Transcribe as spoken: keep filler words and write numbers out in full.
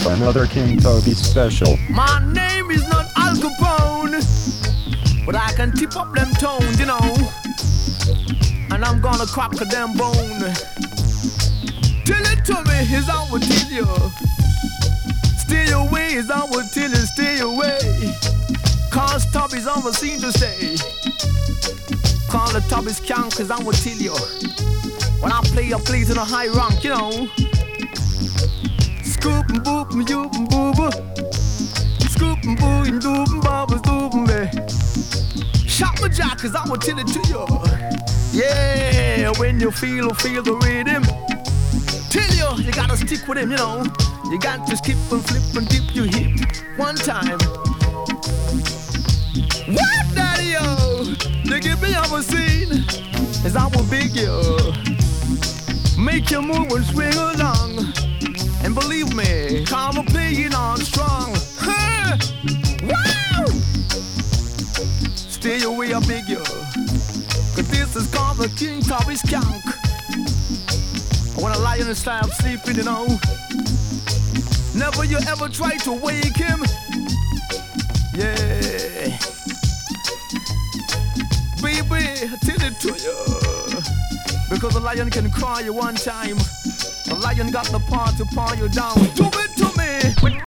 another King Toby special. My name is not Al Capone, but I can tip up them tones, you know. And I'm gonna crack a damn bone. Tell it to me, is I will tell you. Stay away, is I will tell you, stay away. Cause Toby's on the scene to stay. Call the Toby's count, cause I will tell you. When I play, I play to the high rank, you know. Scoop and boop and yoop and booba. Scoop and boo and doop and bubba doop and be. Shot my jack, cause I will tell it to you. Yeah, when you feel, feel the rhythm. Tell you, you gotta stick with him, you know. You got to skip and flip and dip your hip one time. What, daddy, yo? They give me up a scene, as I will big you. Make you move and swing along. And believe me, I'm playing on strong. Huh? Wow! Stay away, I beg you. Cause this is called the King Toby Skunk. When a lion is tired of sleeping, you know. Never you ever try to wake him. Yeah. Baby, I tell it to you. Because the lion can cry you one time. The lion got the power to paw you down. Do it to me.